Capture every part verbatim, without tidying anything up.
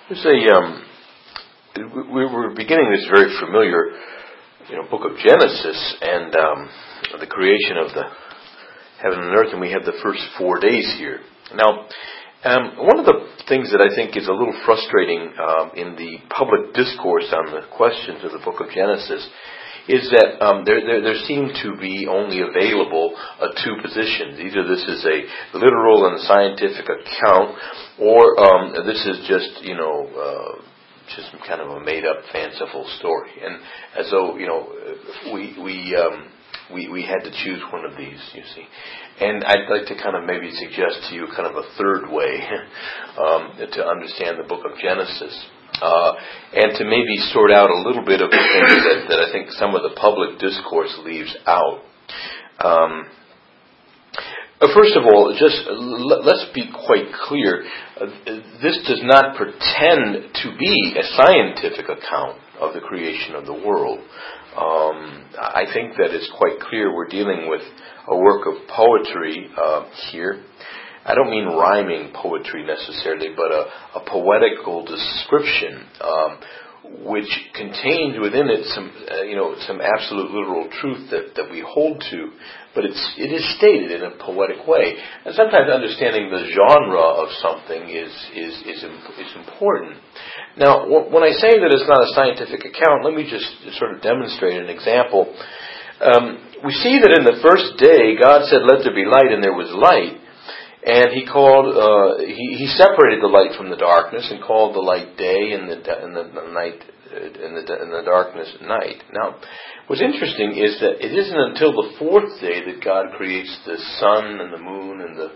There's a um, we we're beginning this very familiar, you know, book of Genesis and um, the creation of the heaven and earth, and we have the first four days here. Now, um, one of the things that I think is a little frustrating um, in the public discourse on the questions of the book of Genesis is that um, there, there there seem to be only available uh, two positions. Either this is a literal and scientific account, or um, this is just, you know, uh, just kind of a made-up, fanciful story. And as though, you know, we we um, we we had to choose one of these, you see. And I'd like to kind of maybe suggest to you kind of a third way um, to understand the book of Genesis. Uh, and to maybe sort out a little bit of the things that, that I think some of the public discourse leaves out. Um, first of all, just l- let's be quite clear. Uh, this does not pretend to be a scientific account of the creation of the world. Um, I think that it's quite clear we're dealing with a work of poetry uh, here. I don't mean rhyming poetry necessarily, but a, a poetical description, um, which contains within it some, uh, you know, some absolute literal truth that, that we hold to, but it's it is stated in a poetic way. And sometimes understanding the genre of something is is is, is important. Now, when I say that it's not a scientific account, let me just sort of demonstrate an example. Um, we see that in the first day, God said, "Let there be light," and there was light. And he called, uh, he, he separated the light from the darkness and called the light day and the, and the, the night, and the, and the darkness night. Now, what's interesting is that it isn't until the fourth day that God creates the sun and the moon and the...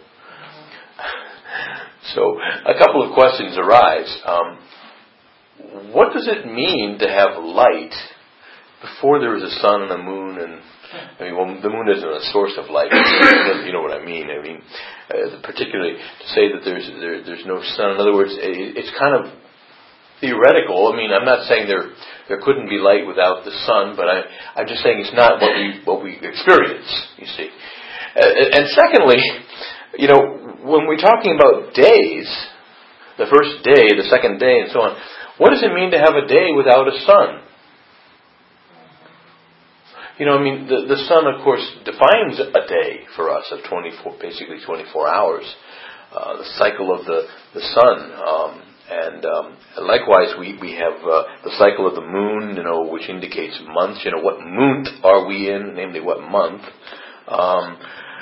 So, a couple of questions arise. Um, what does it mean to have light before there was a sun and a moon and... I mean, well, the moon isn't a source of light. You know what I mean. I mean, uh, particularly to say that there's there, there's no sun. In other words, it, it's kind of theoretical. I mean, I'm not saying there there couldn't be light without the sun, but I, I'm just saying it's not what we what we experience. You see, uh, and secondly, you know, when we're talking about days, the first day, the second day, and so on, what does it mean to have a day without a sun? You know, I mean, the, the sun, of course, defines a day for us of twenty-four, basically twenty-four hours. Uh, the cycle of the, the sun. Um, and um, likewise, we, we have uh, the cycle of the moon, you know, which indicates months. You know, what month are we in, namely what month. Um,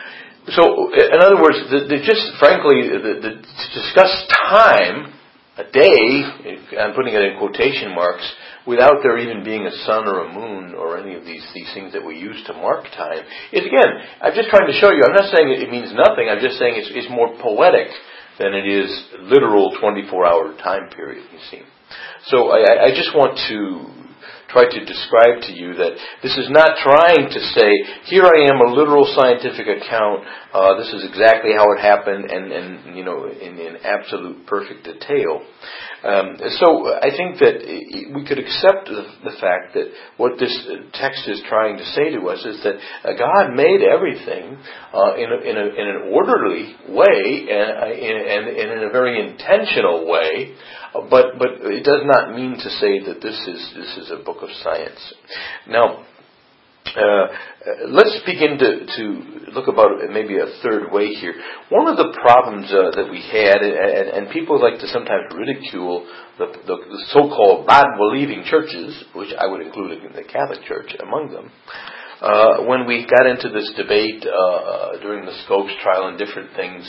so, in other words, the, the just frankly, the, the, to discuss time, a day, I'm putting it in quotation marks, without there even being a sun or a moon or any of these, these things that we use to mark time, is again, I'm just trying to show you, I'm not saying it means nothing, I'm just saying it's, it's more poetic than it is literal twenty-four hour time period, you see. So I, I just want to try to describe to you that this is not trying to say, here I am, a literal scientific account, uh, this is exactly how it happened, and, and you know, in, in absolute perfect detail. Um, so I think that we could accept the, the fact that what this text is trying to say to us is that God made everything uh, in, a, in, a, in an orderly way and, and, and in a very intentional way. But but it does not mean to say that this is this is a book of science. Now, uh, let's begin to, to look about maybe a third way here. One of the problems uh, that we had, and, and people like to sometimes ridicule the, the, the so-called Bible-believing churches, which I would include in the Catholic Church among them, uh, when we got into this debate uh, during the Scopes trial and different things,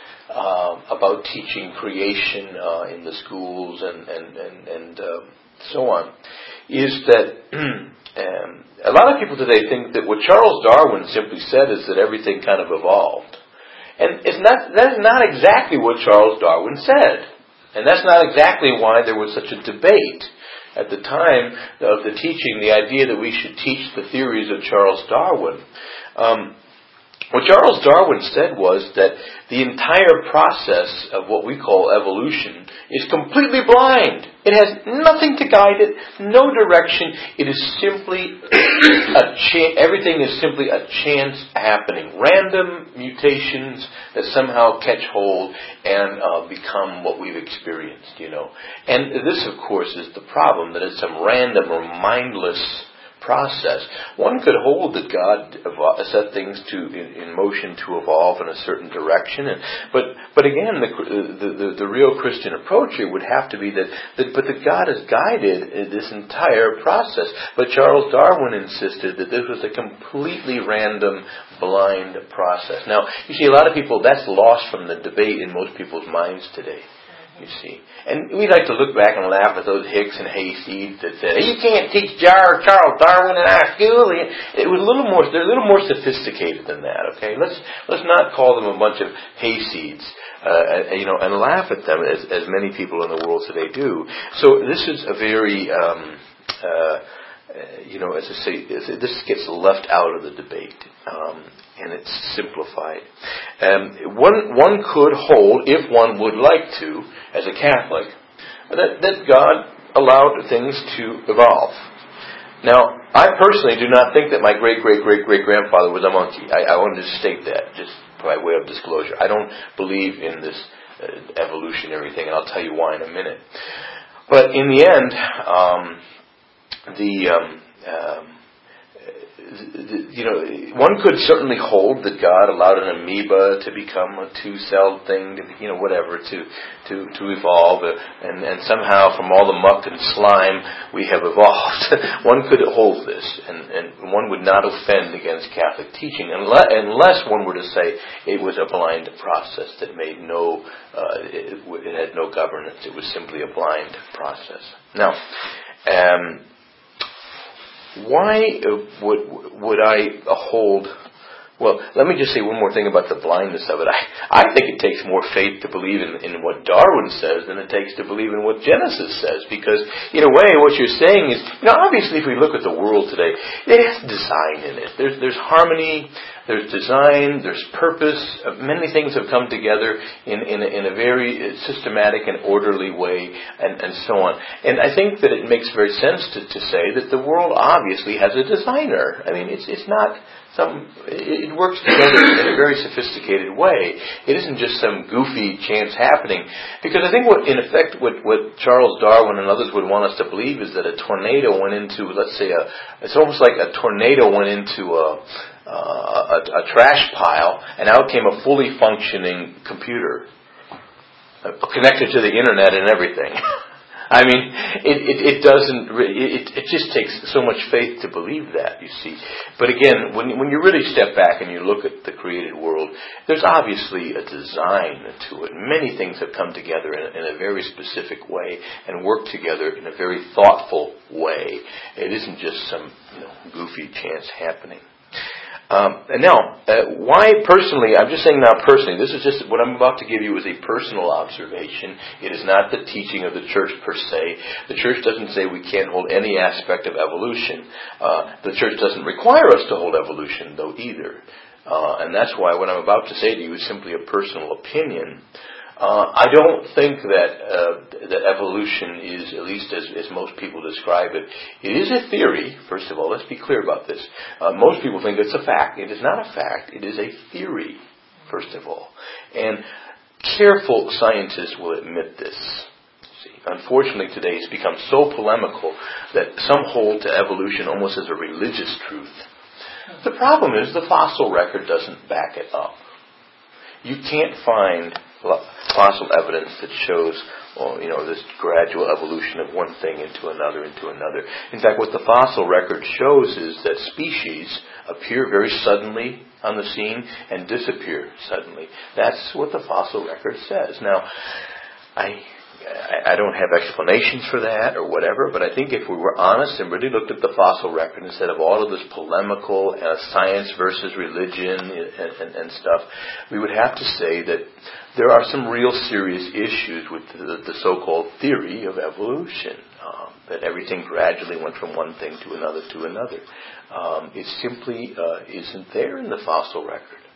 Uh, about teaching creation uh, in the schools and and and, and um, so on, is that um, a lot of people today think that what Charles Darwin simply said is that everything kind of evolved, and it's not. That is not exactly what Charles Darwin said, and that's not exactly why there was such a debate at the time of the teaching. The idea that we should teach the theories of Charles Darwin. Um, What Charles Darwin said was that the entire process of what we call evolution is completely blind. It has nothing to guide it, no direction. It is simply a cha- everything is simply a chance happening. Random mutations that somehow catch hold and uh, become what we've experienced, you know. And this, of course, is the problem, that it's some random or mindless process. One could hold that God set things to in, in motion to evolve in a certain direction, and, but but again, the, the the the real Christian approach here would have to be that, that but that God has guided this entire process. But Charles Darwin insisted that this was a completely random, blind process. Now, you see, a lot of people, that's lost from the debate in most people's minds today. You see. And we like to look back and laugh at those Hicks and hayseeds that said, you can't teach Charles Darwin in our school. It was a little more, they're a little more sophisticated than that, okay? Let's let's not call them a bunch of hayseeds, uh, you know, and laugh at them as, as many people in the world today do. So this is a very, um, uh, you know, as I say, this gets left out of the debate. Um, and it's simplified. Um, one one could hold, if one would like to, as a Catholic, that, that God allowed things to evolve. Now, I personally do not think that my great-great-great-great-grandfather was a monkey. I, I wanted to state that, just by way of disclosure. I don't believe in this uh, evolutionary thing, and I'll tell you why in a minute. But in the end, um, the... Um, um, You know, one could certainly hold that God allowed an amoeba to become a two-celled thing, to, you know, whatever, to to to evolve, and and somehow from all the muck and slime we have evolved. One could hold this, and and one would not offend against Catholic teaching unless, unless one were to say it was a blind process that made no, uh, it, it had no governance. It was simply a blind process. Now, um. Why would would I hold? Well, let me just say one more thing about the blindness of it. I, I think it takes more faith to believe in, in what Darwin says than it takes to believe in what Genesis says. Because, in a way, what you're saying is, you know, obviously if we look at the world today, it has design in it. There's, there's harmony, there's design, there's purpose. Many things have come together in, in, a, in a very systematic and orderly way, and, and so on. And I think that it makes very sense to, to say that the world obviously has a designer. I mean, it's it's not... Some, it works together in a very sophisticated way. It isn't just some goofy chance happening. Because I think what, in effect, what, what Charles Darwin and others would want us to believe is that a tornado went into, let's say, a, it's almost like a tornado went into a, a, a trash pile, and out came a fully functioning computer, connected to the internet and everything. I mean, it, it, it doesn't, it, it just takes so much faith to believe that, you see. But again, when, when you really step back and you look at the created world, there's obviously a design to it. Many things have come together in a, in a very specific way and work together in a very thoughtful way. It isn't just some, you know, goofy chance happening. Um, and now, uh, why personally, I'm just saying now personally, this is just, what I'm about to give you is a personal observation. It is not the teaching of the church per se. The church doesn't say we can't hold any aspect of evolution. Uh, the church doesn't require us to hold evolution, though, either. Uh, and that's why what I'm about to say to you is simply a personal opinion. Uh, I don't think that uh, that evolution is, at least as, as most people describe it, it is a theory. First of all, let's be clear about this. Uh, most people think it's a fact. It is not a fact. It is a theory, first of all. And careful scientists will admit this. See, unfortunately, today it's become so polemical that some hold to evolution almost as a religious truth. The problem is the fossil record doesn't back it up. You can't find fossil evidence that shows, well, you know, this gradual evolution of one thing into another, into another. In fact, what the fossil record shows is that species appear very suddenly on the scene and disappear suddenly. That's what the fossil record says. Now, I... I don't have explanations for that or whatever, but I think if we were honest and really looked at the fossil record instead of all of this polemical uh, science versus religion and, and, and stuff, we would have to say that there are some real serious issues with the, the so-called theory of evolution, um, that everything gradually went from one thing to another to another. Um, it simply uh, isn't there in the fossil record.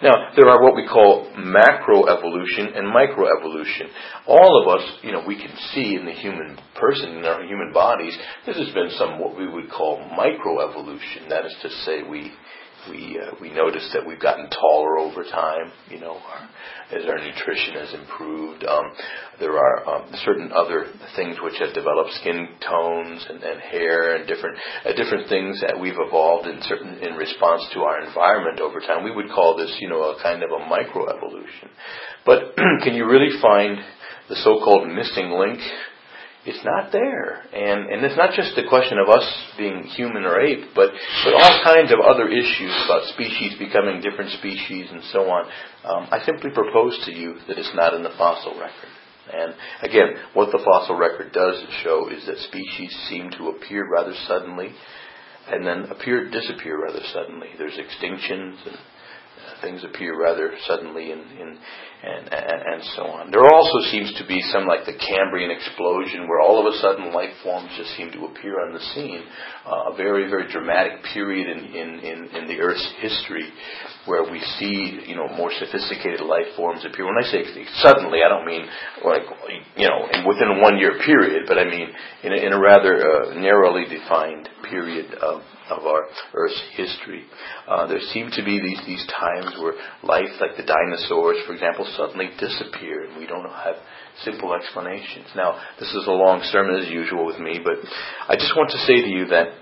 Now, there are what we call macroevolution and microevolution. All of us, you know, we can see in the human person, in our human bodies, this has been some what we would call microevolution. That is to say, we we uh, we notice that we've gotten taller over time, you know, our, as our nutrition has improved. Um, there are um, certain other things which have developed, skin tones and, and hair and different uh, different things that we've evolved in certain in response to our environment over time. We would call this, you know, a kind of a microevolution. But can you really find the so-called missing link? It's not there. And and it's not just the question of us being human or ape, but, but all kinds of other issues about species becoming different species and so on. Um, I simply propose to you that it's not in the fossil record. And again, what the fossil record does show is that species seem to appear rather suddenly and then appear disappear rather suddenly. There's extinctions and uh, things appear rather suddenly in, in And, and and so on. There also seems to be some like the Cambrian explosion where all of a sudden life forms just seem to appear on the scene. Uh, a very, very dramatic period in, in, in, in the Earth's history where we see, you know, more sophisticated life forms appear. When I say suddenly, I don't mean like, you know, in within a one-year period, but I mean in a, in a rather uh, narrowly defined period of of our Earth's history. Uh, there seem to be these, these times where life, like the dinosaurs, for example, suddenly disappear, and we don't have simple explanations. Now, this is a long sermon as usual with me, but I just want to say to you that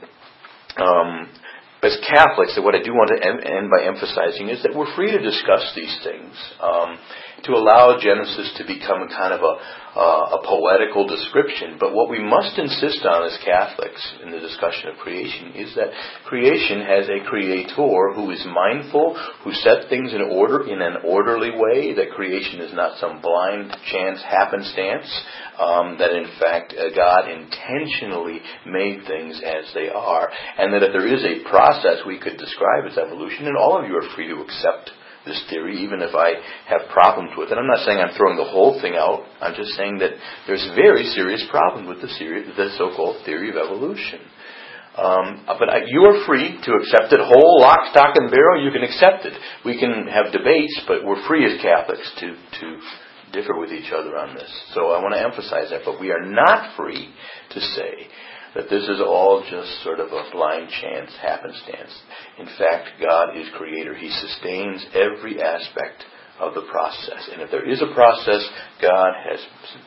um, as Catholics, that what I do want to end by emphasizing is that we're free to discuss these things, um, to allow Genesis to become a kind of a, uh, a poetical description. But what we must insist on as Catholics in the discussion of creation is that creation has a creator who is mindful, who set things in order in an orderly way, that creation is not some blind chance happenstance, um, that in fact uh, God intentionally made things as they are, and that if there is a process we could describe as evolution, and all of you are free to accept this theory, even if I have problems with it. I'm not saying I'm throwing the whole thing out. I'm just saying that there's very serious problems with the, theory, the so-called theory of evolution. Um, but I, you are free to accept it whole, lock, stock, and barrel. You can accept it. We can have debates, but we're free as Catholics to, to differ with each other on this. So I want to emphasize that. But we are not free to say that this is all just sort of a blind chance happenstance. In fact, God is creator. He sustains every aspect of the process. And if there is a process, God has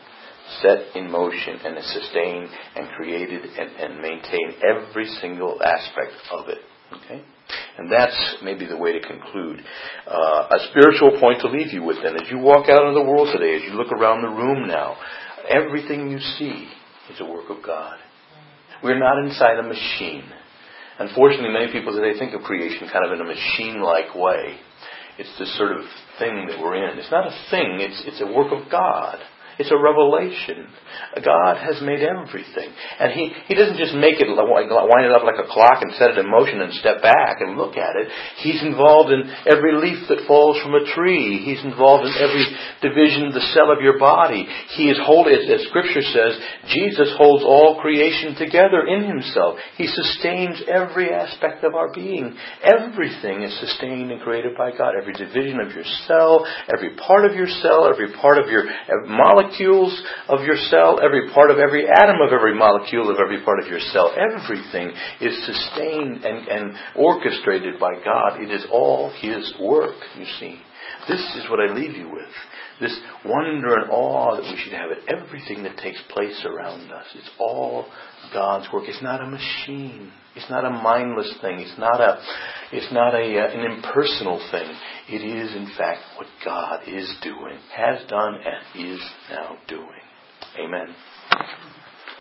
set in motion and has sustained and created and, and maintained every single aspect of it. Okay? And that's maybe the way to conclude. Uh, a spiritual point to leave you with then. As you walk out into the world today, as you look around the room now, everything you see is a work of God. We're not inside a machine. Unfortunately, many people today think of creation kind of in a machine-like way. It's this sort of thing that we're in. It's not a thing. It's it's a work of God. It's a revelation. God has made everything. And He, he doesn't just make it, wind it up like a clock and set it in motion and step back and look at it. He's involved in every leaf that falls from a tree. He's involved in every division of the cell of your body. He is holy, as, as Scripture says, Jesus holds all creation together in Himself. He sustains every aspect of our being. Everything is sustained and created by God. Every division of your cell, every part of your cell, every part of your molecule, molecules of your cell, every part of every atom of every molecule of every part of your cell, everything is sustained and, and orchestrated by God. It is all His work, you see. This is what I leave you with. This wonder and awe that we should have at everything that takes place around us. It's all God's work. It's not a machine. It's not a mindless thing. It's not a, it's not a, uh, an impersonal thing. It is, in fact, what God is doing, has done, and is now doing. Amen.